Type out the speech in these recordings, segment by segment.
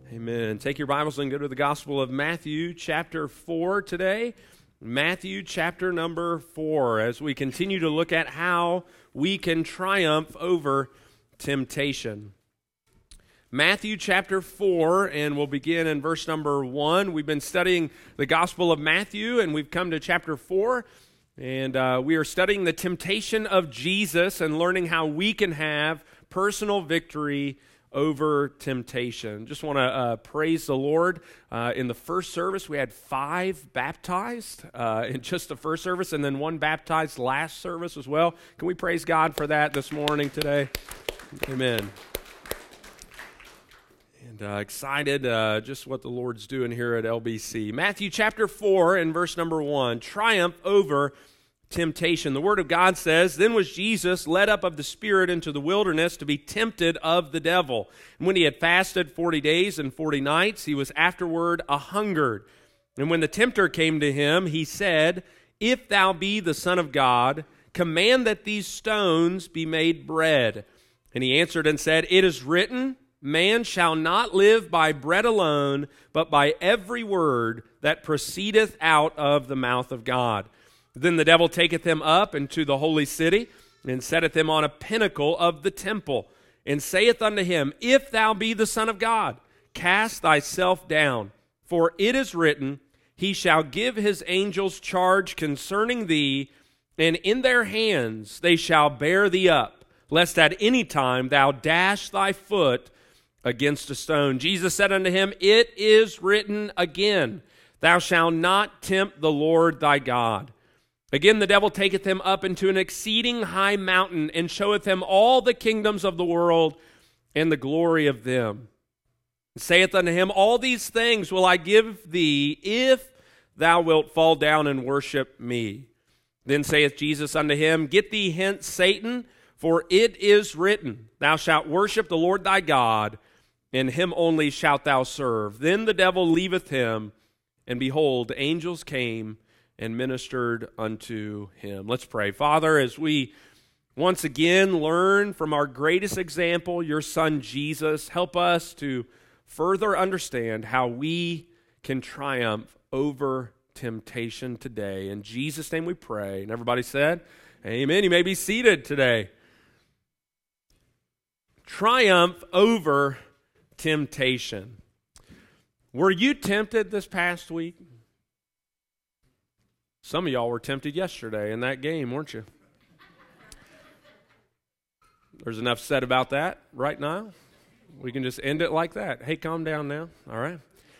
Amen. Take your Bibles and go to the Gospel of Matthew chapter 4 today. Matthew chapter number 4, as we continue to look at how we can triumph over temptation. Matthew chapter 4, and we'll begin in verse number 1. We've been studying the Gospel of Matthew, and we've come to chapter 4, and we are studying the temptation of Jesus and learning how we can have personal victory over temptation. Just want to praise the Lord. In the first service, we had 5 baptized in just the first service, and then 1 baptized last service as well. Can we praise God for that this morning today? Amen. And excited just what the Lord's doing here at LBC. Matthew chapter 4 and verse number 1, triumph over temptation. The Word of God says, "Then was Jesus led up of the Spirit into the wilderness to be tempted of the devil. And when he had fasted 40 days and 40 nights, he was afterward a-hungered. And when the tempter came to him, he said, If thou be the Son of God, command that these stones be made bread. And he answered and said, It is written, Man shall not live by bread alone, but by every word that proceedeth out of the mouth of God. Then the devil taketh him up into the holy city, and setteth him on a pinnacle of the temple, and saith unto him, If thou be the Son of God, cast thyself down. For it is written, He shall give his angels charge concerning thee, and in their hands they shall bear thee up, lest at any time thou dash thy foot against a stone. Jesus said unto him, It is written again, Thou shalt not tempt the Lord thy God. Again, the devil taketh him up into an exceeding high mountain, and showeth him all the kingdoms of the world and the glory of them. And saith unto him, All these things will I give thee, if thou wilt fall down and worship me. Then saith Jesus unto him, Get thee hence, Satan, for it is written, Thou shalt worship the Lord thy God, and him only shalt thou serve. Then the devil leaveth him, and behold, angels came and ministered unto him." Let's pray. Father, as we once again learn from our greatest example, your Son Jesus, help us to further understand how we can triumph over temptation today. In Jesus' name we pray. And everybody said, amen. You may be seated today. Triumph over temptation. Were you tempted this past week? Some of y'all were tempted yesterday in that game, weren't you? There's enough said about that right now. We can just end it like that. Hey, calm down now, all right?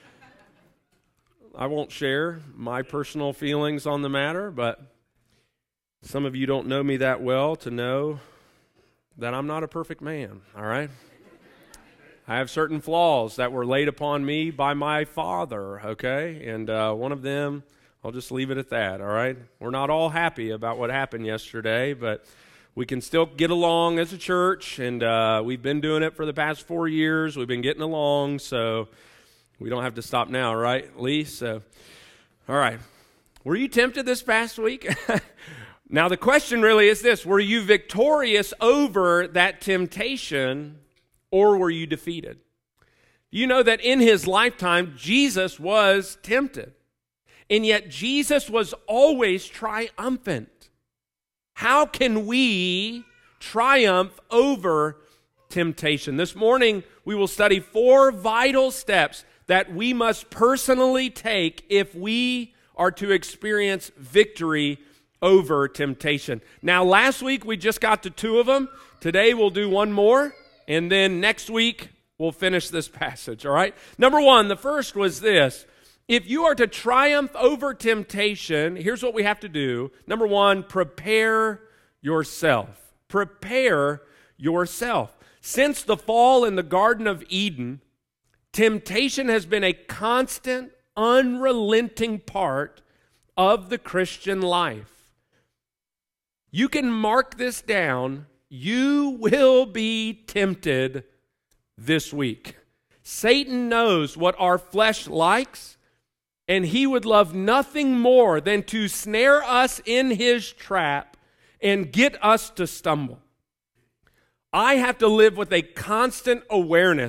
I won't share my personal feelings on the matter, but some of you don't know me that well to know that I'm not a perfect man, all right? I have certain flaws that were laid upon me by my father, okay? And one of them, I'll just leave it at that, all right? We're not all happy about what happened yesterday, but we can still get along as a church, and we've been doing it for the past 4 years. We've been getting along, so we don't have to stop now, right, Lee? So, all right. Were you tempted this past week? Now, the question really is this: were you victorious over that temptation, or were you defeated? You know that in his lifetime, Jesus was tempted. And yet Jesus was always triumphant. How can we triumph over temptation? This morning, we will study 4 vital steps that we must personally take if we are to experience victory over temptation. Now, last week, we just got to 2 of them. Today, we'll do 1 more. And then next week, we'll finish this passage, all right? Number 1, the first was this. If you are to triumph over temptation, here's what we have to do. Number 1, prepare yourself. Prepare yourself. Since the fall in the Garden of Eden, temptation has been a constant, unrelenting part of the Christian life. You can mark this down. You will be tempted this week. Satan knows what our flesh likes, and he would love nothing more than to snare us in his trap and get us to stumble. I have to live with a constant awareness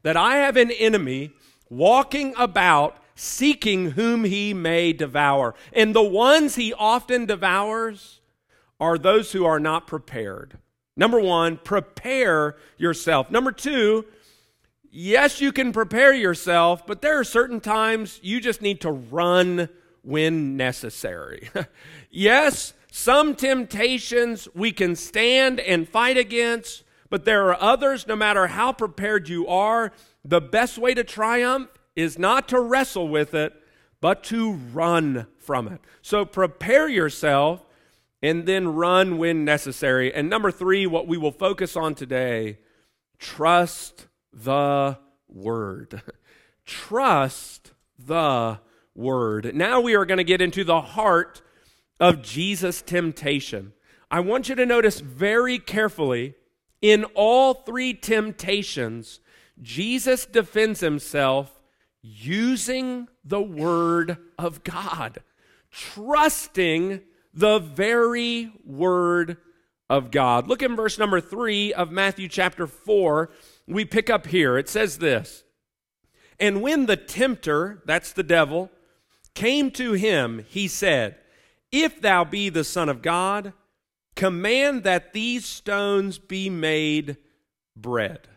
that I have an enemy walking about seeking whom he may devour. And the ones he often devours are those who are not prepared. Number one, prepare yourself. Number two, yes, you can prepare yourself, but there are certain times you just need to run when necessary. Yes, some temptations we can stand and fight against, but there are others, no matter how prepared you are, the best way to triumph is not to wrestle with it, but to run from it. So prepare yourself and then run when necessary. And number three, what we will focus on today, trust the Word. Trust the Word. Now we are going to get into the heart of Jesus' temptation. I want you to notice very carefully, in all three temptations, Jesus defends himself using the Word of God, trusting the very Word of God. Look in verse number 3 of Matthew chapter 4. We pick up here. It says this, "And when the tempter," that's the devil, "came to him, he said, 'If thou be the Son of God, command that these stones be made bread.'"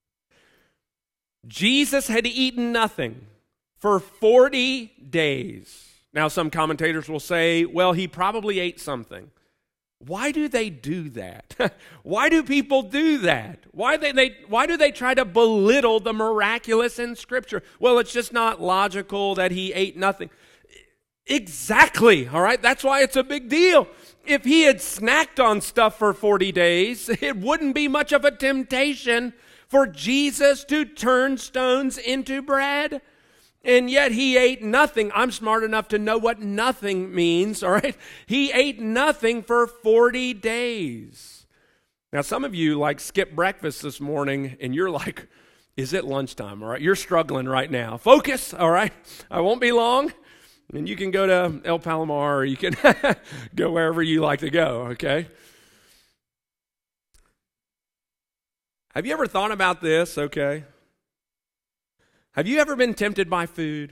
Jesus had eaten nothing for 40 days. Now, some commentators will say, well, he probably ate something. Why do they do that? Why do people do that? Why do they try to belittle the miraculous in Scripture? Well, it's just not logical that he ate nothing. Exactly, all right? That's why it's a big deal. If he had snacked on stuff for 40 days, it wouldn't be much of a temptation for Jesus to turn stones into bread. And yet he ate nothing. I'm smart enough to know what nothing means, all right? He ate nothing for 40 days. Now, some of you skipped breakfast this morning, and you're like, is it lunchtime, all right? You're struggling right now. Focus, all right? I won't be long. And you can go to El Palomar, or you can go wherever you like to go, okay? Have you ever thought about this, okay? Have you ever been tempted by food?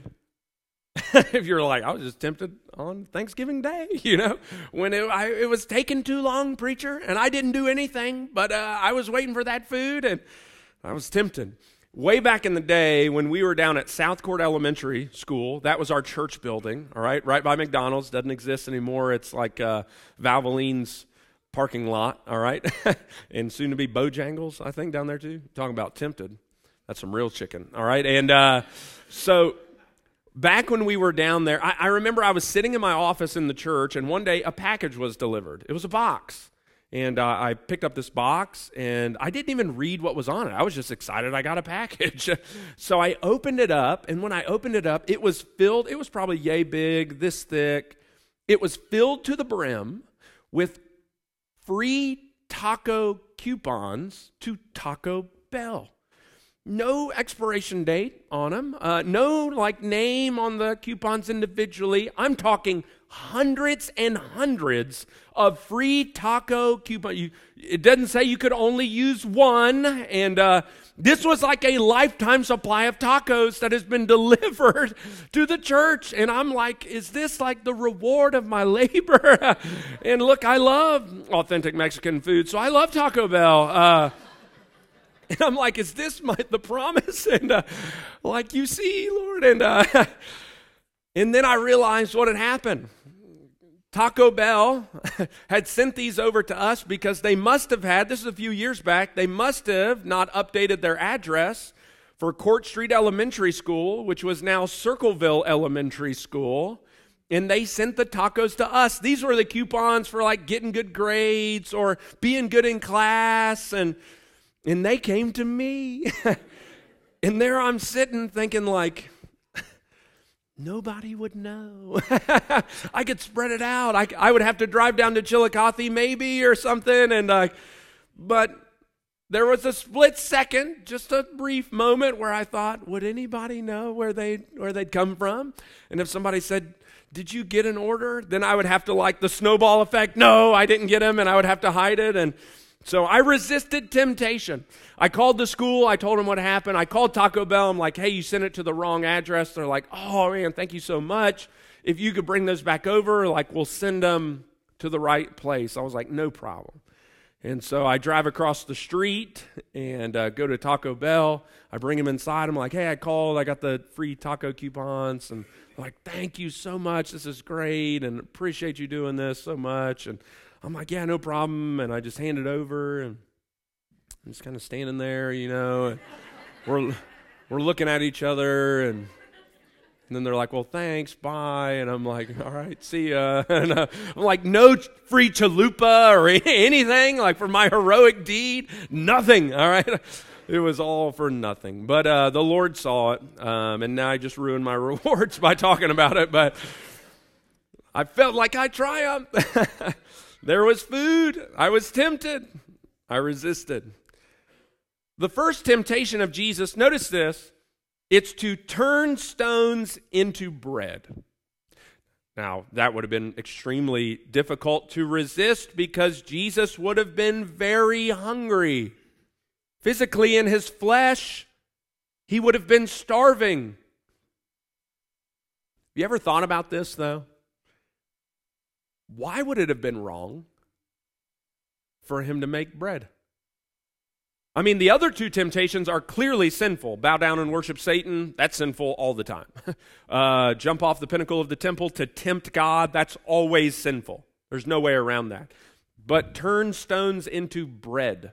If you're like, I was just tempted on Thanksgiving Day, when it was taking too long, preacher, and I didn't do anything, but I was waiting for that food, and I was tempted. Way back in the day when we were down at South Court Elementary School, that was our church building, all right by McDonald's, doesn't exist anymore. It's like Valvoline's parking lot, all right? And soon to be Bojangles, I think, down there too. Talking about tempted. That's some real chicken, all right? And so back when we were down there, I remember I was sitting in my office in the church, and one day a package was delivered. It was a box. And I picked up this box, and I didn't even read what was on it. I was just excited I got a package. So I opened it up, and when I opened it up, it was filled. It was probably yay big, this thick. It was filled to the brim with free taco coupons to Taco Bell. No expiration date on them. No name on the coupons individually. I'm talking hundreds and hundreds of free taco coupons. It doesn't say you could only use one. And this was like a lifetime supply of tacos that has been delivered to the church. And I'm like, is this like the reward of my labor? And look, I love authentic Mexican food, so I love Taco Bell. And I'm like, is this the promise? And you see, Lord. And then I realized what had happened. Taco Bell had sent these over to us because they must have had, this is a few years back, they must have not updated their address for Court Street Elementary School, which was now Circleville Elementary School. And they sent the tacos to us. These were the coupons for getting good grades or being good in class. And they came to me. And there I'm sitting thinking nobody would know. I could spread it out. I would have to drive down to Chillicothe maybe or something. But there was a split second, just a brief moment where I thought, would anybody know where they'd come from? And if somebody said, did you get an order? Then I would have to the snowball effect. No, I didn't get them, and I would have to hide it. And So I resisted temptation. I called the school. I told them what happened. I called Taco Bell. I'm like, hey, you sent it to the wrong address. They're like, oh, man, thank you so much. If you could bring those back over, like, we'll send them to the right place. I was like, no problem. And so I drive across the street and go to Taco Bell. I bring them inside. I'm like, hey, I called. I got the free taco coupons. And they're like, thank you so much. This is great. And appreciate you doing this so much. And I'm like, yeah, no problem. And I just hand it over. And I'm just kind of standing there, you know. And we're looking at each other. And then they're like, well, thanks, bye. And I'm like, all right, see ya. And I'm like, no free chalupa or anything, like for my heroic deed, nothing, all right? It was all for nothing. But the Lord saw it, and now I just ruined my rewards by talking about it. But I felt like I triumphed. There was food. I was tempted. I resisted. The first temptation of Jesus, notice this, it's to turn stones into bread. Now, that would have been extremely difficult to resist because Jesus would have been very hungry. Physically in his flesh, he would have been starving. Have you ever thought about this, though? Why would it have been wrong for him to make bread? I mean, the other two temptations are clearly sinful. Bow down and worship Satan, that's sinful all the time. Jump off the pinnacle of the temple to tempt God, that's always sinful. There's no way around that. But turn stones into bread.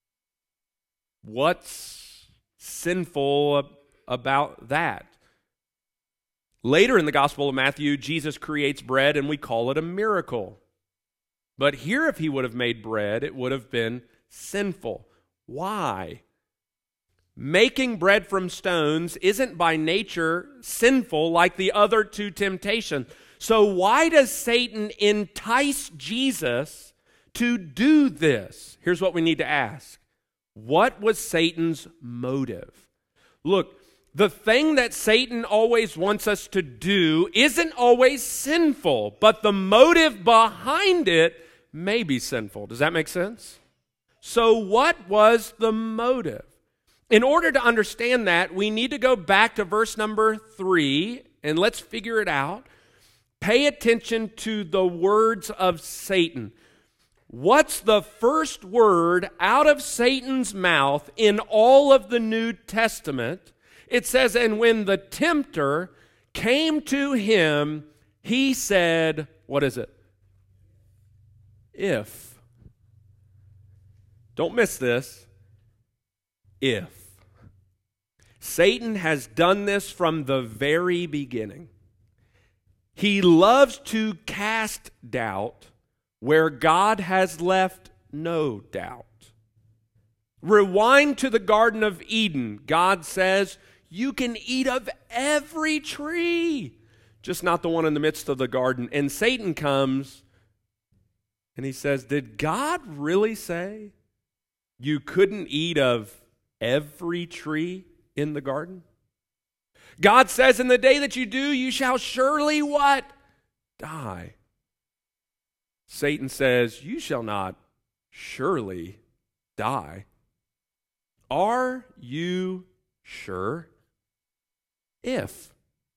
What's sinful about that? Later in the Gospel of Matthew, Jesus creates bread and we call it a miracle. But here, if he would have made bread, it would have been sinful. Why? Making bread from stones isn't by nature sinful like the other two temptations. So why does Satan entice Jesus to do this? Here's what we need to ask. What was Satan's motive? Look, the thing that Satan always wants us to do isn't always sinful, but the motive behind it may be sinful. Does that make sense? So what was the motive? In order to understand that, we need to go back to verse number 3, and let's figure it out. Pay attention to the words of Satan. What's the first word out of Satan's mouth in all of the New Testament? It says, and when the tempter came to him, he said, what is it? If. Don't miss this. If. Satan has done this from the very beginning. He loves to cast doubt where God has left no doubt. Rewind to the Garden of Eden. God says, you can eat of every tree, just not the one in the midst of the garden. And Satan comes and he says, did God really say you couldn't eat of every tree in the garden? God says, in the day that you do, you shall surely what? Die. Satan says, you shall not surely die. Are you sure? If.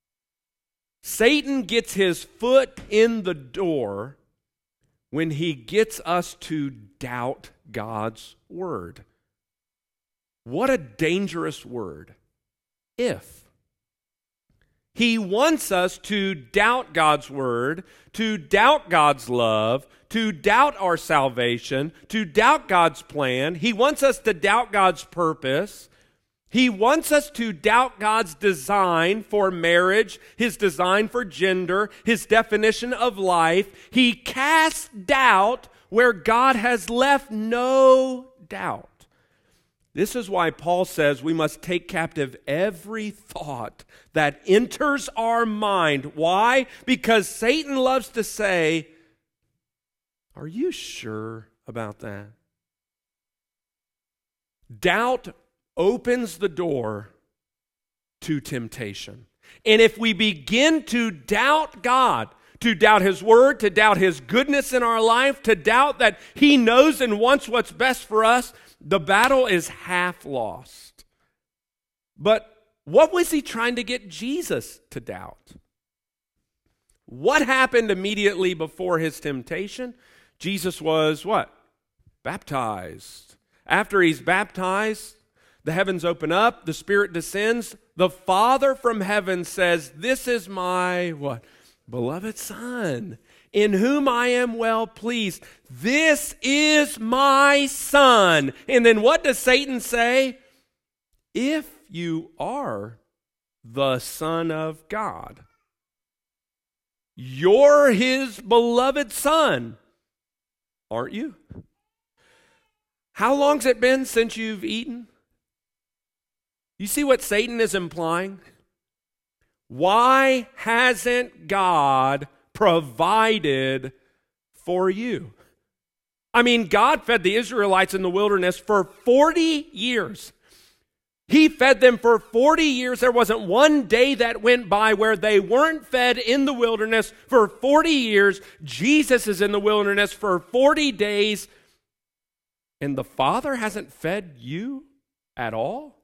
Satan gets his foot in the door when he gets us to doubt God's word. What a dangerous word. If. He wants us to doubt God's word, to doubt God's love, to doubt our salvation, to doubt God's plan. He wants us to doubt God's purpose. He wants us to doubt God's design for marriage, his design for gender, his definition of life. He casts doubt where God has left no doubt. This is why Paul says we must take captive every thought that enters our mind. Why? Because Satan loves to say, are you sure about that? Doubt opens the door to temptation. And if we begin to doubt God, to doubt his word, to doubt his goodness in our life, to doubt that he knows and wants what's best for us, the battle is half lost. But what was he trying to get Jesus to doubt? What happened immediately before his temptation? Jesus was what? Baptized. After he's baptized, the heavens open up, the Spirit descends. The Father from heaven says, "This is my," what? "Beloved Son, in whom I am well pleased. This is my Son." And then what does Satan say? "If you are the Son of God, you're his beloved Son, aren't you?" How long's it been since you've eaten? You see what Satan is implying? Why hasn't God provided for you? I mean, God fed the Israelites in the wilderness for 40 years. He fed them for 40 years. There wasn't one day that went by where they weren't fed in the wilderness for 40 years. Jesus is in the wilderness for 40 days. And the Father hasn't fed you at all?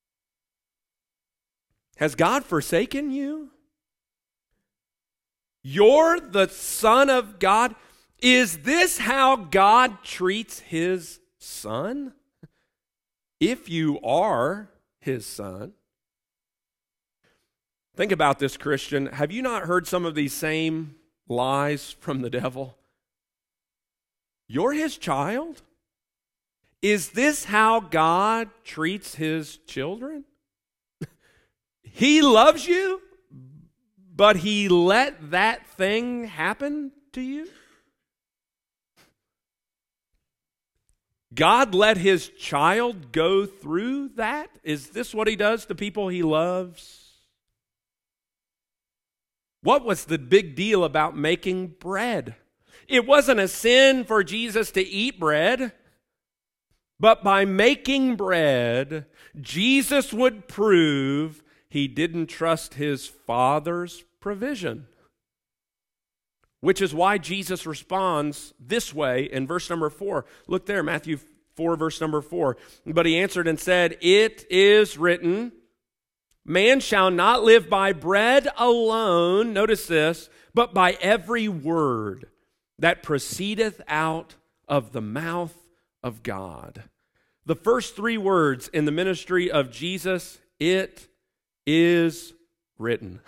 Has God forsaken you? You're the Son of God. Is this how God treats his Son? If you are his Son. Think about this, Christian. Have you not heard some of these same lies from the devil? You're his child? Is this how God treats his children? He loves you, but he let that thing happen to you? God let his child go through that? Is this what he does to people he loves? What was the big deal about making bread? It wasn't a sin for Jesus to eat bread, but by making bread, Jesus would prove he didn't trust his Father's provision. Which is why Jesus responds this way in verse number 4. Look there, Matthew 4, verse number 4. "But he answered and said, It is written, man shall not live by bread alone," notice this, "but by every word that proceedeth out of the mouth of God." The first three words in the ministry of Jesus, "it is written."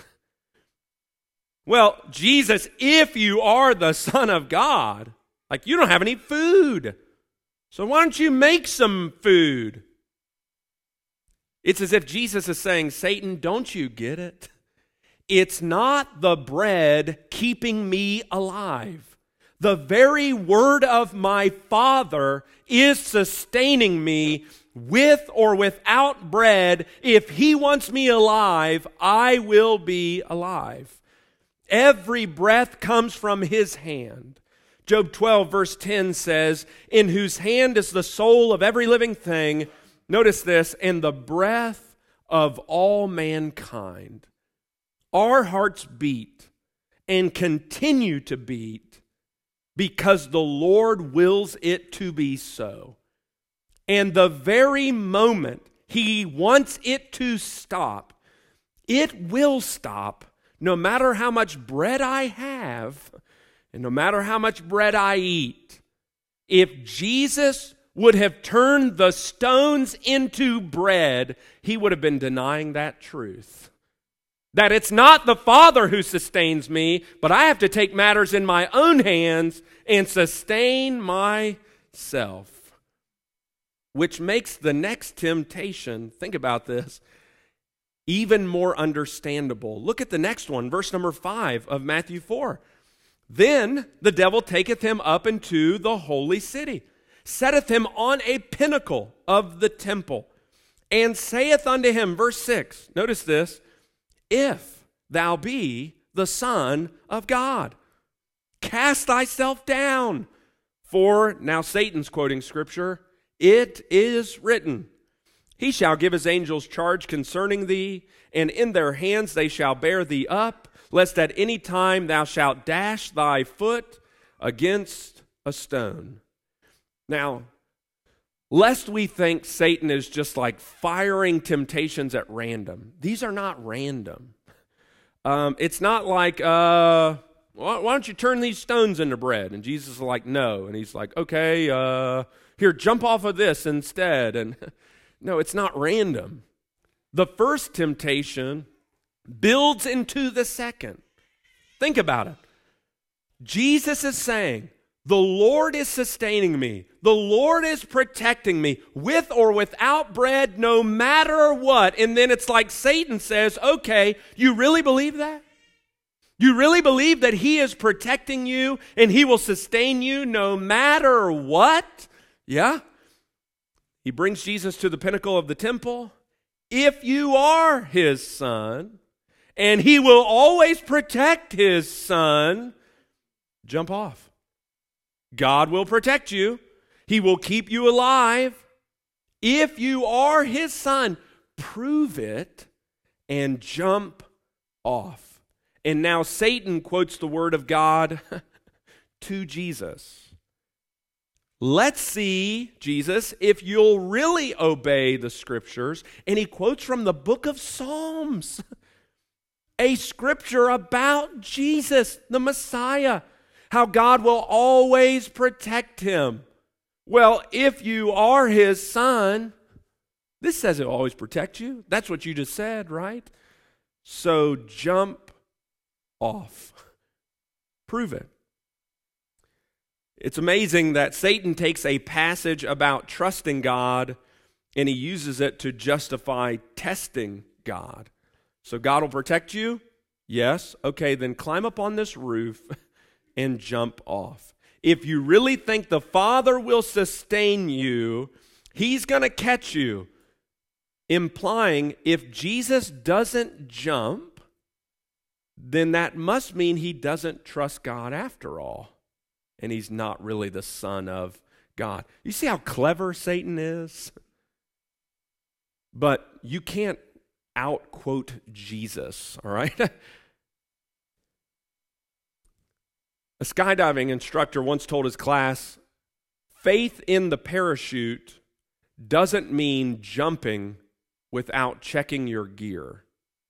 Well, Jesus, if you are the Son of God, like you don't have any food, so why don't you make some food? It's as if Jesus is saying, Satan, don't you get it? It's not the bread keeping me alive. The very word of my Father is sustaining me. With or without bread, if he wants me alive, I will be alive. Every breath comes from his hand. Job 12, verse 10 says, "In whose hand is the soul of every living thing," notice this, "and the breath of all mankind." Our hearts beat and continue to beat because the Lord wills it to be so. And the very moment he wants it to stop, it will stop, no matter how much bread I have and no matter how much bread I eat. If Jesus would have turned the stones into bread, he would have been denying that truth. That it's not the Father who sustains me, but I have to take matters in my own hands and sustain myself. Which makes the next temptation, think about this, even more understandable. Look at the next one, verse number 5 of Matthew 4. "Then the devil taketh him up into the holy city, setteth him on a pinnacle of the temple, and saith unto him," verse 6, notice this, "If thou be the Son of God, cast thyself down. For," now Satan's quoting scripture, "it is written, He shall give his angels charge concerning thee, and in their hands they shall bear thee up, lest at any time thou shalt dash thy foot against a stone. Now, lest we think Satan is just like firing temptations at random. These are not random. It's not like, why don't you turn these stones into bread? And Jesus is like, no. And he's like, okay, here, jump off of this instead. And no, it's not random. The first temptation builds into the second. Think about it. Jesus is saying, the Lord is sustaining me. The Lord is protecting me with or without bread, no matter what. And then it's like Satan says, okay, you really believe that? You really believe that he is protecting you and he will sustain you no matter what? Yeah. He brings Jesus to the pinnacle of the temple. If you are his son, and he will always protect his son, jump off. God will protect you. He will keep you alive. If you are his son, prove it and jump off. And now Satan quotes the word of God to Jesus. Let's see, Jesus, if you'll really obey the scriptures. And he quotes from the book of Psalms, a scripture about Jesus, the Messiah, how God will always protect him. Well, if you are his son, this says he'll always protect you. That's what you just said, right? So jump off. Prove it. It's amazing that Satan takes a passage about trusting God and he uses it to justify testing God. So God will protect you? Yes. Okay, then climb up on this roof and jump off. If you really think the Father will sustain you, he's going to catch you. Implying if Jesus doesn't jump, then that must mean he doesn't trust God after all. And he's not really the Son of God. You see how clever Satan is? But you can't out-quote Jesus, all right? A skydiving instructor once told his class, faith in the parachute doesn't mean jumping without checking your gear.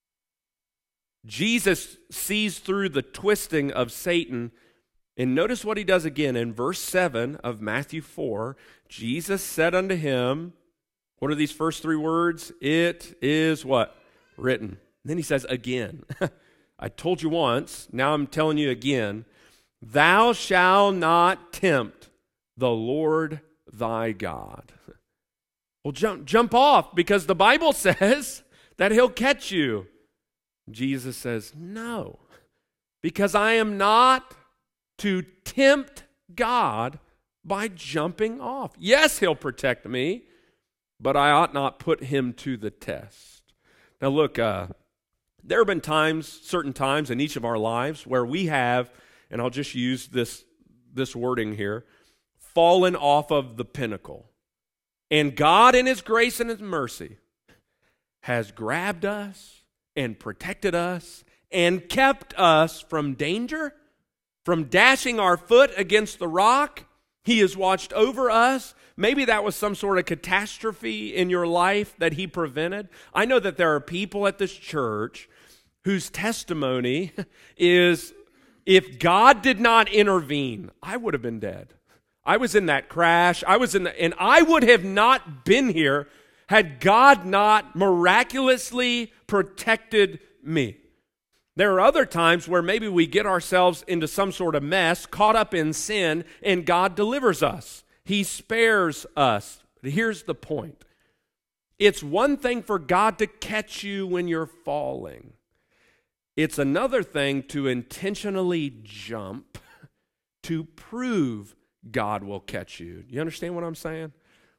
Jesus sees through the twisting of Satan. And notice what he does again in verse 7 of Matthew 4. Jesus said unto him, what are these first three words? It is what? Written. And then he says again. I told you once, now I'm telling you again. Thou shalt not tempt the Lord thy God. Well, jump off because the Bible says that he'll catch you. Jesus says, no, because I am not to tempt God by jumping off. Yes, he'll protect me, but I ought not put him to the test. Now look, there have been times, certain times in each of our lives where we have, and I'll just use this wording here, fallen off of the pinnacle. And God in his grace and his mercy has grabbed us and protected us and kept us from danger, from dashing our foot against the rock. He has watched over us. Maybe that was some sort of catastrophe in your life that he prevented. I know that there are people at this church whose testimony is, if God did not intervene, I would have been dead. I was in that crash. And I would have not been here had God not miraculously protected me. There are other times where maybe we get ourselves into some sort of mess, caught up in sin, and God delivers us. He spares us. But here's the point. It's one thing for God to catch you when you're falling. It's another thing to intentionally jump to prove God will catch you. You understand what I'm saying?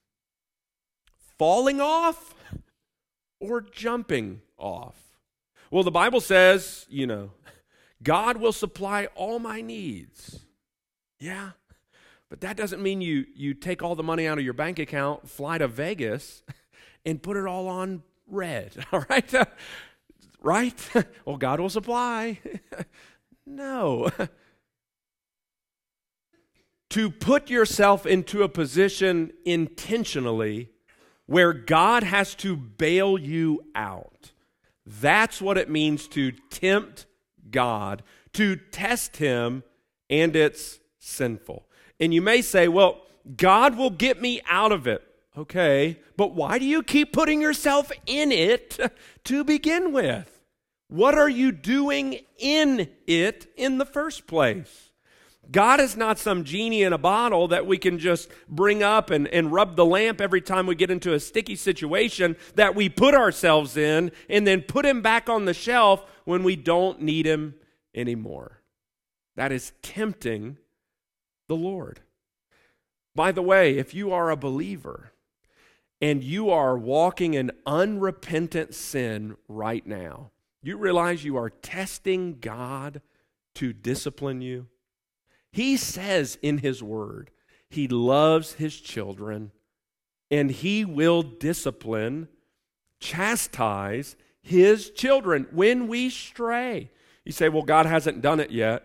Falling off or jumping off? Well, the Bible says, God will supply all my needs. Yeah, but that doesn't mean you take all the money out of your bank account, fly to Vegas, and put it all on red, all right? Right? Well, God will supply. No. To put yourself into a position intentionally where God has to bail you out. That's what it means to tempt God, to test him, and it's sinful. And you may say, well, God will get me out of it. Okay, but why do you keep putting yourself in it to begin with? What are you doing in it in the first place? God is not some genie in a bottle that we can just bring up and rub the lamp every time we get into a sticky situation that we put ourselves in and then put him back on the shelf when we don't need him anymore. That is tempting the Lord. By the way, if you are a believer and you are walking in unrepentant sin right now, you realize you are testing God to discipline you. He says in his word, he loves his children and he will discipline, chastise his children when we stray. You say, well, God hasn't done it yet.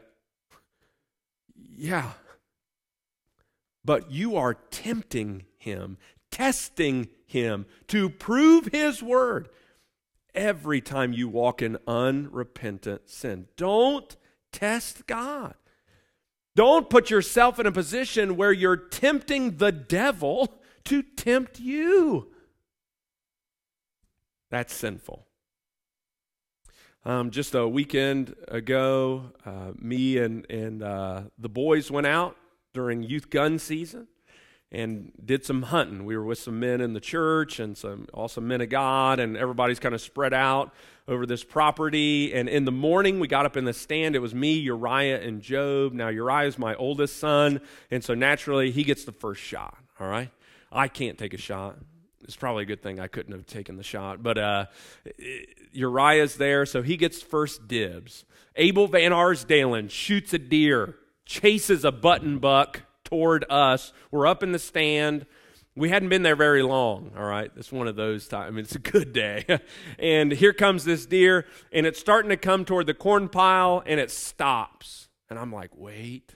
Yeah. But you are tempting him, testing him to prove his word every time you walk in unrepentant sin. Don't test God. Don't put yourself in a position where you're tempting the devil to tempt you. That's sinful. Just a weekend ago, me and the boys went out during youth gun season and did some hunting. We were with some men in the church and some men of God, and everybody's kind of spread out over this property. And in the morning, we got up in the stand. It was me, Uriah, and Job. Now, Uriah is my oldest son, and so naturally, he gets the first shot, all right? I can't take a shot. It's probably a good thing I couldn't have taken the shot. But Uriah's there, so he gets first dibs. Abel Van Arsdalen shoots a deer, chases a button buck toward us. We're up in the stand. We hadn't been there very long, all right? It's one of those times. I mean, it's a good day. And here comes this deer, and it's starting to come toward the corn pile, and it stops. And I'm like, wait.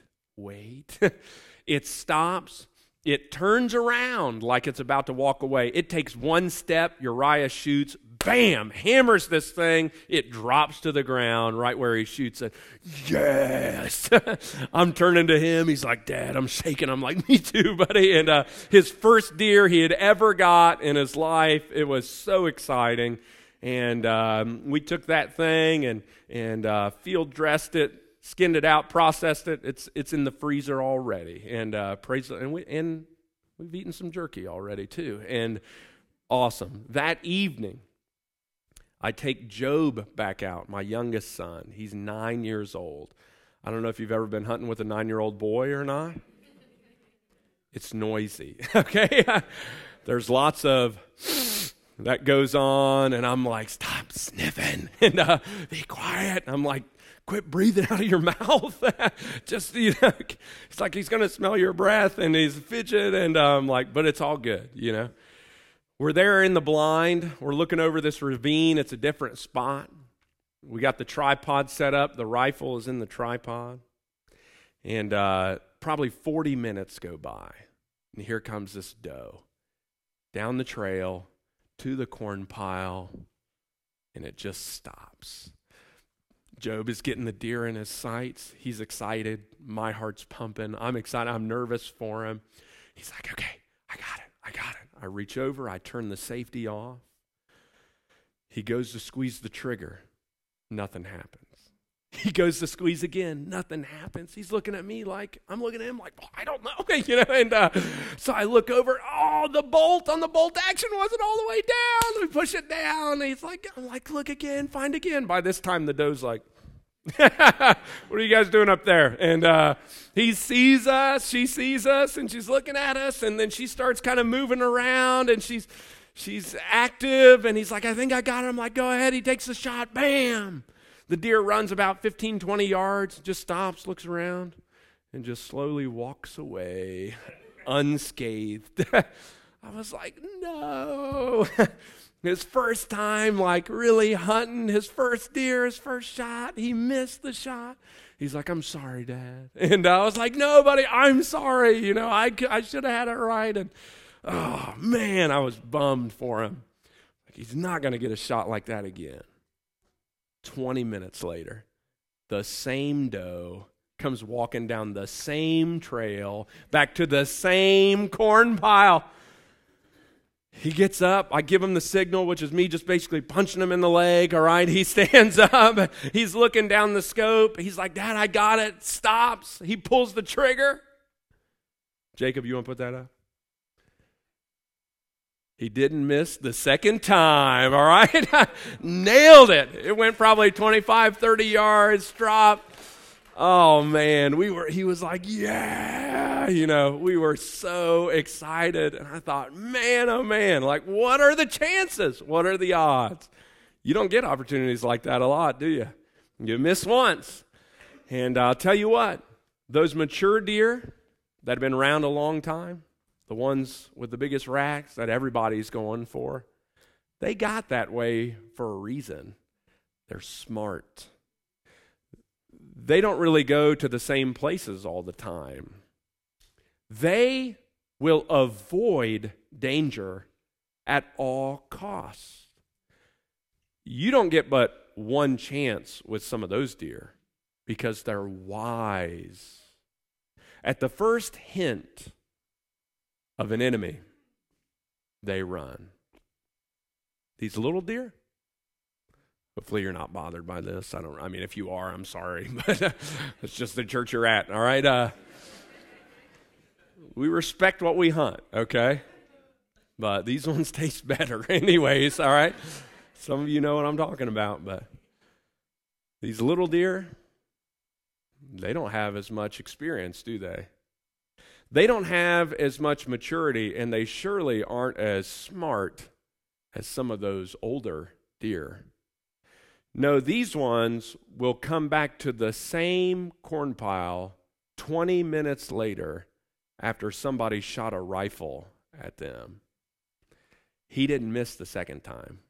It stops. It turns around like it's about to walk away. It takes one step. Uriah shoots. Bam! Hammers this thing. It drops to the ground right where he shoots it. Yes! I'm turning to him. He's like, Dad, I'm shaking. I'm like, me too, buddy. And his first deer he had ever got in his life. It was so exciting. And we took that thing and field dressed it, skinned it out, processed it. It's in the freezer already. And we've eaten some jerky already too. And awesome. That evening, I take Job back out, my youngest son. He's 9 years old. I don't know if you've ever been hunting with a 9-year-old boy or not. It's noisy, okay? There's lots of that goes on, and I'm like, stop sniffing, and be quiet. I'm like, quit breathing out of your mouth. Just, it's like he's going to smell your breath, and he's fidget, and I'm like, but it's all good, We're there in the blind. We're looking over this ravine. It's a different spot. We got the tripod set up. The rifle is in the tripod. And probably 40 minutes go by. And here comes this doe down the trail to the corn pile. And it just stops. Job is getting the deer in his sights. He's excited. My heart's pumping. I'm excited. I'm nervous for him. He's like, okay, I got it. I reach over, I turn the safety off. He goes to squeeze the trigger. Nothing happens. He goes to squeeze again. Nothing happens. He's looking at me like, I'm looking at him like, I don't know. And so I look over. Oh, the bolt on the bolt action wasn't all the way down. We push it down. I'm like, look again, find again. By this time, the doe's like, what are you guys doing up there? And he sees us, she sees us, and she's looking at us, and then she starts kind of moving around, and she's active, and he's like, I think I got her. I'm like, go ahead. He takes the shot. Bam! The deer runs about 15, 20 yards, just stops, looks around, and just slowly walks away unscathed. I was like, no. His first time, like, really hunting, his first deer, his first shot, he missed the shot. He's like, I'm sorry, Dad. And I was like, no, buddy, I'm sorry. You know, I should have had it right. And, oh, man, I was bummed for him. Like, he's not going to get a shot like that again. 20 minutes later, the same doe comes walking down the same trail, back to the same corn pile. He gets up, I give him the signal, which is me just basically punching him in the leg, all right? He stands up, he's looking down the scope. He's like, Dad, I got it. Stops. He pulls the trigger. Jacob, you want to put that up? He didn't miss the second time, all right? Nailed it. It went probably 25, 30 yards, dropped. Oh, man, he was like, yeah, you know, we were so excited. And I thought, man, oh, man, like, what are the chances? What are the odds? You don't get opportunities like that a lot, do you? You miss once. And I'll tell you what, those mature deer that have been around a long time, the ones with the biggest racks that everybody's going for, they got that way for a reason. They're smart. They don't really go to the same places all the time. They will avoid danger at all costs. You don't get but one chance with some of those deer because they're wise. At the first hint of an enemy, they run. These little deer, hopefully you're not bothered by this. I mean, if you are, I'm sorry, but it's just the church you're at, all right? We respect what we hunt, okay? But these ones taste better anyways, all right? Some of you know what I'm talking about, but these little deer, they don't have as much experience, do they? They don't have as much maturity, and they surely aren't as smart as some of those older deer. No, these ones will come back to the same corn pile 20 minutes later after somebody shot a rifle at them. He didn't miss the second time.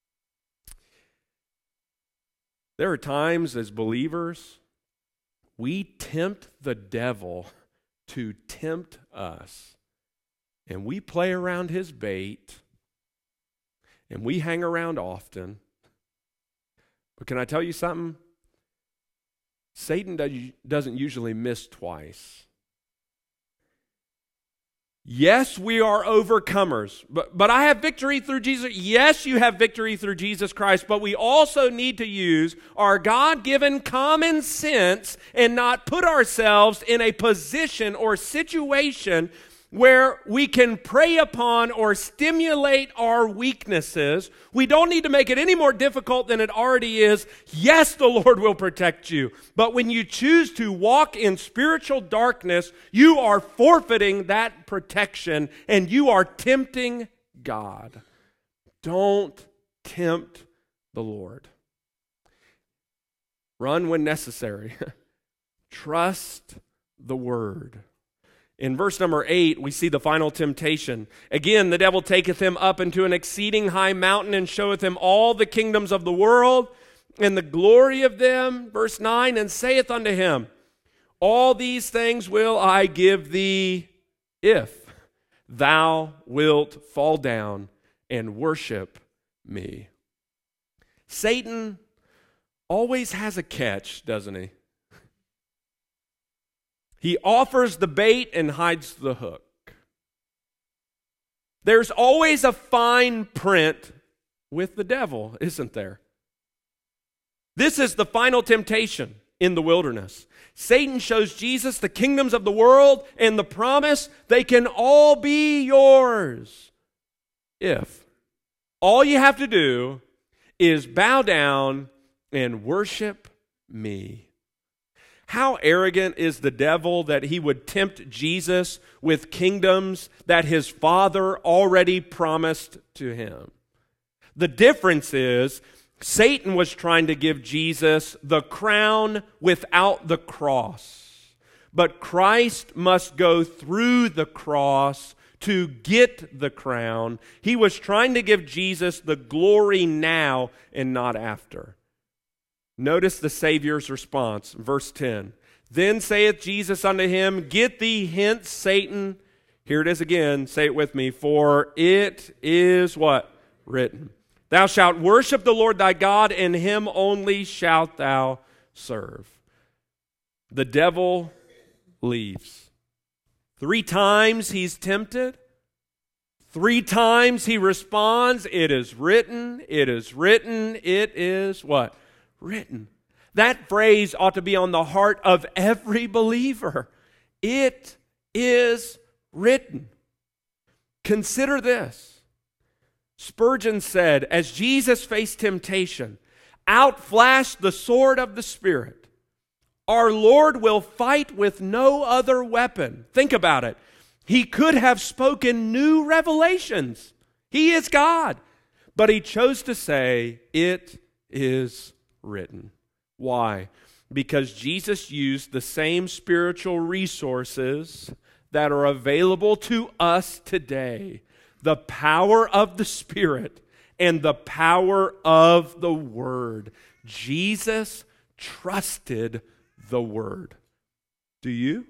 There are times as believers, we tempt the devil to tempt us. And we play around his bait, and we hang around often. But can I tell you something? Satan doesn't usually miss twice. Yes, we are overcomers, but I have victory through Jesus. Yes, you have victory through Jesus Christ, but we also need to use our God-given common sense and not put ourselves in a position or situation where we can prey upon or stimulate our weaknesses. We don't need to make it any more difficult than it already is. Yes, the Lord will protect you. But when you choose to walk in spiritual darkness, you are forfeiting that protection and you are tempting God. Don't tempt the Lord. Run when necessary. Trust the word. In verse number 8, we see the final temptation. Again, the devil taketh him up into an exceeding high mountain and showeth him all the kingdoms of the world and the glory of them. Verse 9, and saith unto him, all these things will I give thee if thou wilt fall down and worship me. Satan always has a catch, doesn't he? He offers the bait and hides the hook. There's always a fine print with the devil, isn't there? This is the final temptation in the wilderness. Satan shows Jesus the kingdoms of the world and the promise they can all be yours if all you have to do is bow down and worship me. How arrogant is the devil that he would tempt Jesus with kingdoms that his Father already promised to him. The difference is Satan was trying to give Jesus the crown without the cross. But Christ must go through the cross to get the crown. He was trying to give Jesus the glory now and not after. Notice the Savior's response, verse 10. Then saith Jesus unto him, Get thee hence, Satan. Here it is again. Say it with me. For it is what? Written. Thou shalt worship the Lord thy God, and him only shalt thou serve. The devil leaves. 3 times he's tempted. 3 times he responds, It is written, it is written, it is what? Written. That phrase ought to be on the heart of every believer. It is written. Consider this. Spurgeon said, as Jesus faced temptation, out flashed the sword of the Spirit. Our Lord will fight with no other weapon. Think about it. He could have spoken new revelations. He is God. But he chose to say, It is written. Why? Because Jesus used the same spiritual resources that are available to us today. The power of the Spirit and the power of the Word. Jesus trusted the Word. Do you?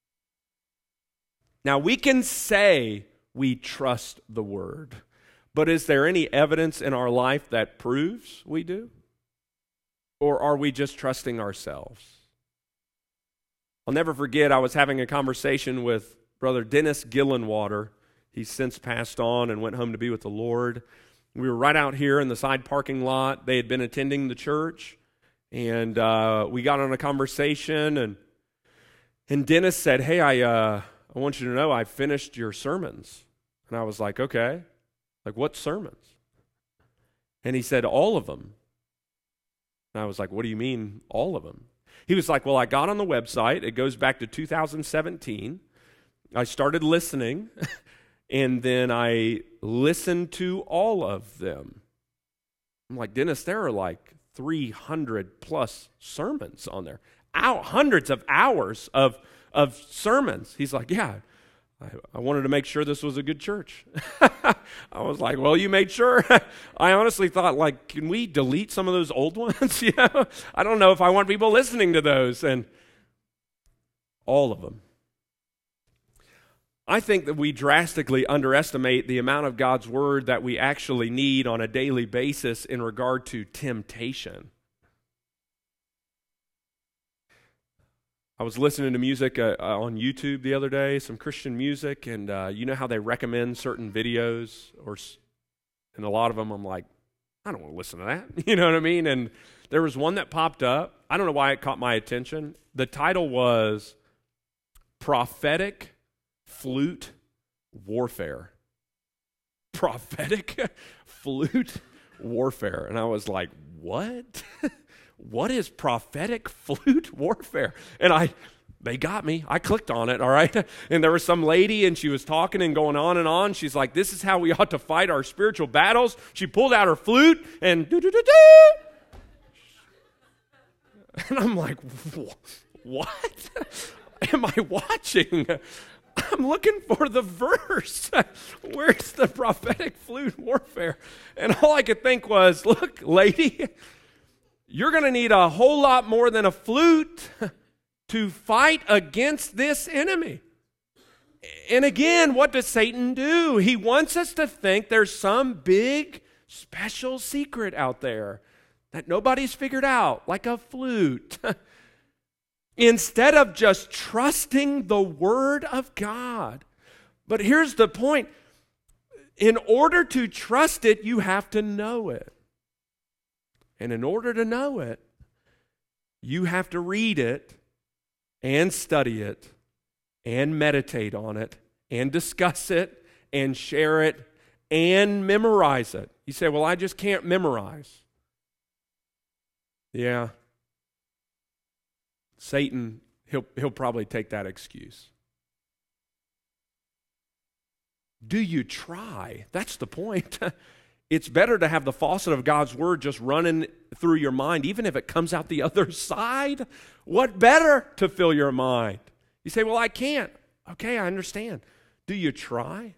Now we can say we trust the Word, but is there any evidence in our life that proves we do? Or are we just trusting ourselves? I'll never forget, I was having a conversation with Brother Dennis Gillenwater. He's since passed on and went home to be with the Lord. We were right out here in the side parking lot. They had been attending the church, and we got on a conversation, and Dennis said, Hey, I want you to know I finished your sermons. And I was like, okay. Like, what sermons? And he said, all of them. And I was like, what do you mean, all of them? He was like, well, I got on the website. It goes back to 2017. I started listening, and then I listened to all of them. I'm like, Dennis, there are like 300 plus sermons on there. Hundreds of hours of sermons. He's like, yeah, I wanted to make sure this was a good church. I was like, well, you made sure. I honestly thought, like, can we delete some of those old ones? I don't know if I want people listening to those. And all of them. I think that we drastically underestimate the amount of God's Word that we actually need on a daily basis in regard to temptation. I was listening to music on YouTube the other day, some Christian music, and you know how they recommend certain videos, and a lot of them I'm like, I don't want to listen to that. You know what I mean? And there was one that popped up. I don't know why it caught my attention. The title was Prophetic Flute Warfare. Prophetic Flute Warfare. And I was like, what? What is prophetic flute warfare? And they got me. I clicked on it, all right? And there was some lady, and she was talking and going on and on. She's like, this is how we ought to fight our spiritual battles. She pulled out her flute, and do-do-do-do. And I'm like, what am I watching? I'm looking for the verse. Where's the prophetic flute warfare? And all I could think was, look, lady, you're going to need a whole lot more than a flute to fight against this enemy. And again, what does Satan do? He wants us to think there's some big, special secret out there that nobody's figured out, like a flute. Instead of just trusting the Word of God. But here's the point. In order to trust it, you have to know it. And in order to know it, you have to read it and study it and meditate on it and discuss it and share it and memorize it. You say, well, I just can't memorize. Yeah. Satan, he'll probably take that excuse. Do you try? That's the point. It's better to have the faucet of God's Word just running through your mind, even if it comes out the other side. What better to fill your mind? You say, well, I can't. Okay, I understand. Do you try?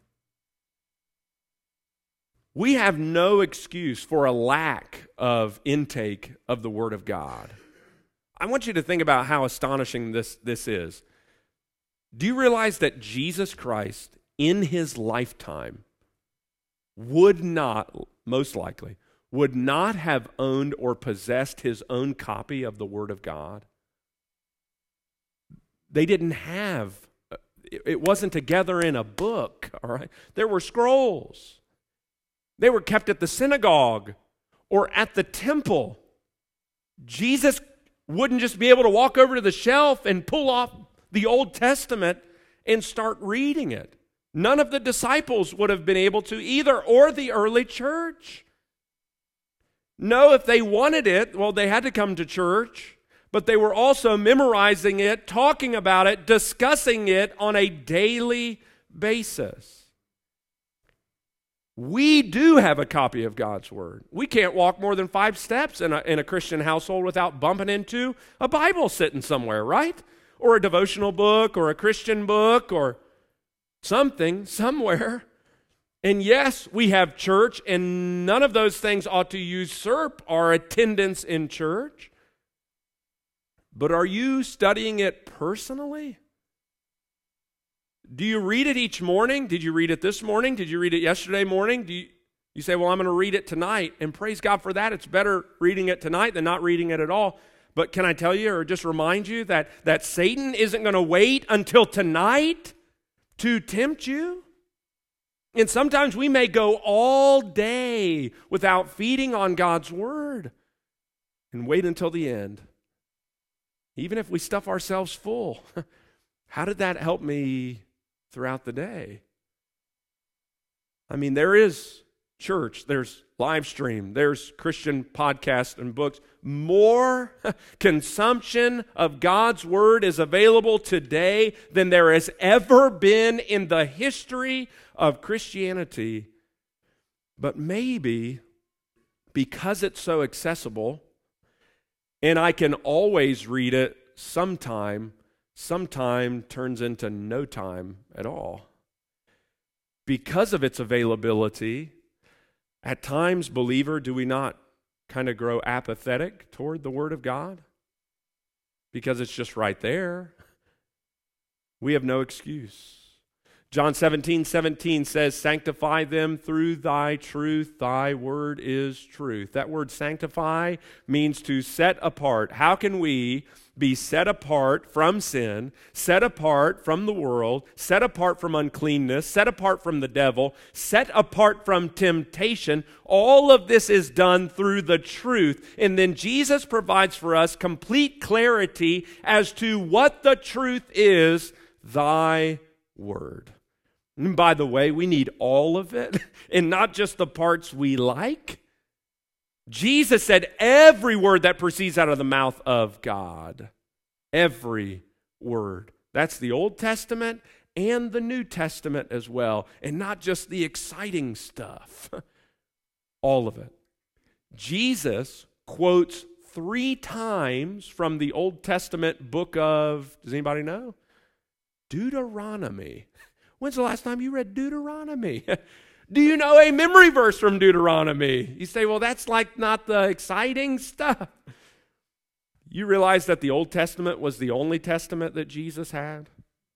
We have no excuse for a lack of intake of the Word of God. I want you to think about how astonishing this is. Do you realize that Jesus Christ, in his lifetime, would not, most likely, would not have owned or possessed his own copy of the Word of God? They didn't have, it wasn't together in a book, all right? There were scrolls. They were kept at the synagogue or at the temple. Jesus wouldn't just be able to walk over to the shelf and pull off the Old Testament and start reading it. None of the disciples would have been able to either, or the early church. No, if they wanted it, well, they had to come to church, but they were also memorizing it, talking about it, discussing it on a daily basis. We do have a copy of God's Word. We can't walk more than 5 steps in a Christian household without bumping into a Bible sitting somewhere, right? Or a devotional book, or a Christian book, or something, somewhere. And yes, we have church, and none of those things ought to usurp our attendance in church. But are you studying it personally? Do you read it each morning? Did you read it this morning? Did you read it yesterday morning? You say, well, I'm going to read it tonight, and praise God for that. It's better reading it tonight than not reading it at all. But can I tell you or just remind you that Satan isn't going to wait until tonight to tempt you? And sometimes we may go all day without feeding on God's Word and wait until the end. Even if we stuff ourselves full, how did that help me throughout the day? I mean, there is church, there's live stream, there's Christian podcasts and books. More consumption of God's Word is available today than there has ever been in the history of Christianity. But maybe because it's so accessible and I can always read it sometime turns into no time at all. Because of its availability, at times, believer, do we not kind of grow apathetic toward the Word of God? Because it's just right there. We have no excuse. John 17:17 says, sanctify them through thy truth. Thy word is truth. That word sanctify means to set apart. How can we be set apart from sin, set apart from the world, set apart from uncleanness, set apart from the devil, set apart from temptation? All of this is done through the truth. And then Jesus provides for us complete clarity as to what the truth is, thy word. And by the way, we need all of it and not just the parts we like. Jesus said every word that proceeds out of the mouth of God. Every word. That's the Old Testament and the New Testament as well. And not just the exciting stuff. All of it. Jesus quotes 3 times from the Old Testament book of, does anybody know? Deuteronomy. When's the last time you read Deuteronomy? Do you know a memory verse from Deuteronomy? You say, well, that's like not the exciting stuff. You realize that the Old Testament was the only testament that Jesus had?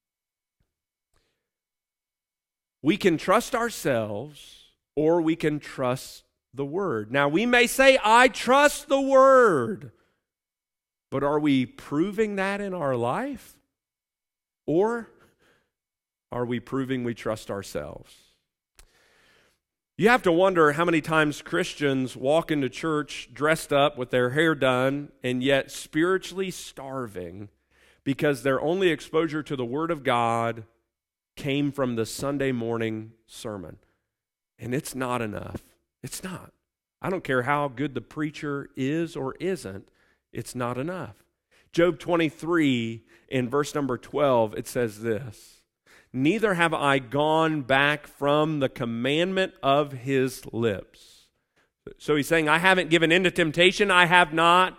We can trust ourselves or we can trust the Word. Now, we may say, I trust the Word. But are we proving that in our life? Or are we proving we trust ourselves? You have to wonder how many times Christians walk into church dressed up with their hair done and yet spiritually starving because their only exposure to the Word of God came from the Sunday morning sermon. And it's not enough. It's not. I don't care how good the preacher is or isn't, it's not enough. Job 23 in verse number 12, it says this. Neither have I gone back from the commandment of his lips. So he's saying, I haven't given in to temptation. I have not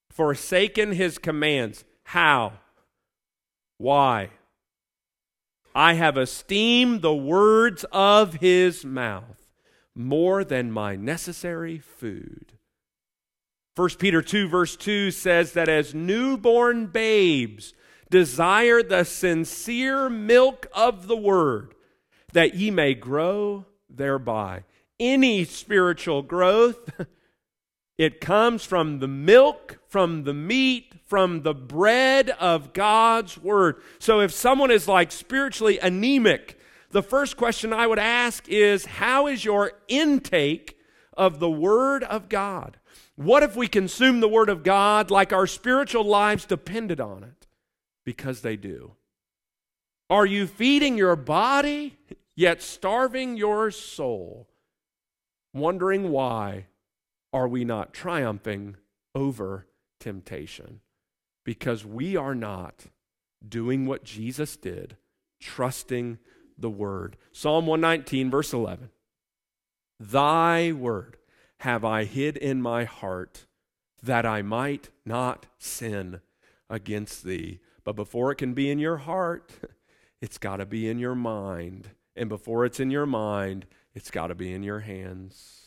forsaken his commands. How? Why? I have esteemed the words of his mouth more than my necessary food. 1 Peter 2 verse 2 says that as newborn babes desire the sincere milk of the word, that ye may grow thereby. Any spiritual growth, it comes from the milk, from the meat, from the bread of God's word. So if someone is like spiritually anemic, the first question I would ask is, how is your intake of the word of God? What if we consume the word of God like our spiritual lives depended on it? Because they do. Are you feeding your body, yet starving your soul? Wondering why are we not triumphing over temptation? Because we are not doing what Jesus did, trusting the word. Psalm 119, verse 11. Thy word have I hid in my heart, that I might not sin against thee. But before it can be in your heart, it's got to be in your mind. And before it's in your mind, it's got to be in your hands.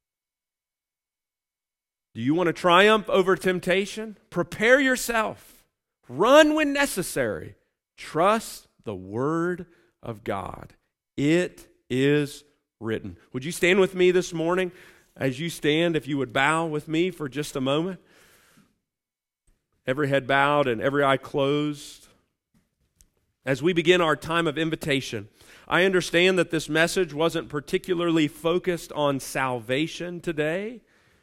Do you want to triumph over temptation? Prepare yourself. Run when necessary. Trust the word of God. It is written. Would you stand with me this morning? As you stand, if you would bow with me for just a moment. Every head bowed and every eye closed. As we begin our time of invitation, I understand that this message wasn't particularly focused on salvation today.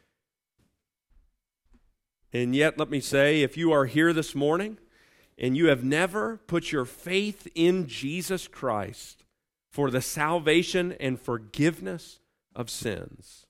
And yet, let me say, if you are here this morning and you have never put your faith in Jesus Christ for the salvation and forgiveness of sins,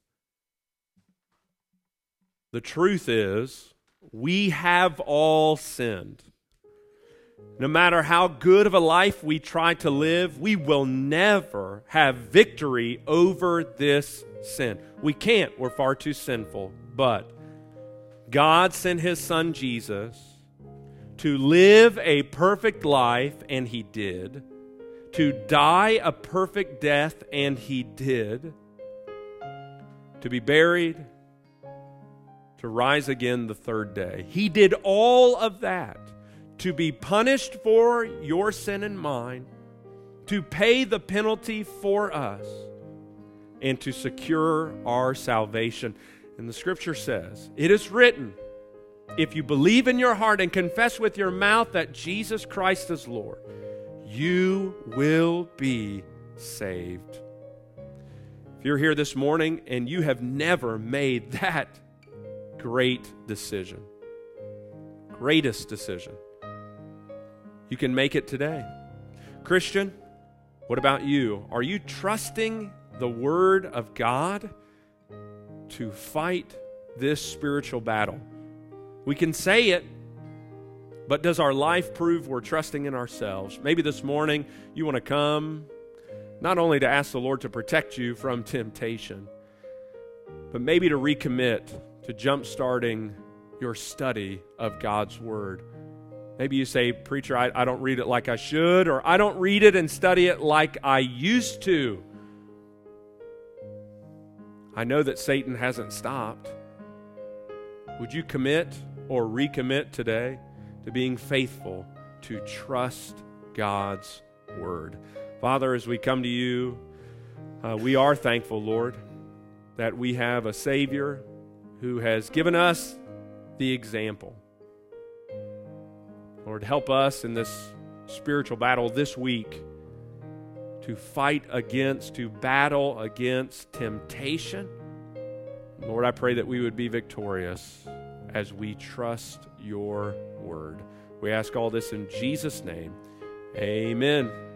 the truth is, we have all sinned. No matter how good of a life we try to live, we will never have victory over this sin. We can't. We're far too sinful. But God sent His Son Jesus to live a perfect life, and He did. To die a perfect death, and He did. To be buried, to rise again the third day. He did all of that to be punished for your sin and mine, to pay the penalty for us, and to secure our salvation. And the Scripture says, it is written, if you believe in your heart and confess with your mouth that Jesus Christ is Lord, you will be saved. If you're here this morning and you have never made that great decision, greatest decision, you can make it today. Christian, what about you? Are you trusting the Word of God to fight this spiritual battle? We can say it, but does our life prove we're trusting in ourselves? Maybe this morning you want to come not only to ask the Lord to protect you from temptation, but maybe to recommit to jump-starting your study of God's Word. Maybe you say, preacher, I don't read it like I should, or I don't read it and study it like I used to. I know that Satan hasn't stopped. Would you commit or recommit today to being faithful to trust God's Word? Father, as we come to you, we are thankful, Lord, that we have a Savior who has given us the example. Lord, help us in this spiritual battle this week to fight against, to battle against temptation. Lord, I pray that we would be victorious as we trust your word. We ask all this in Jesus' name. Amen.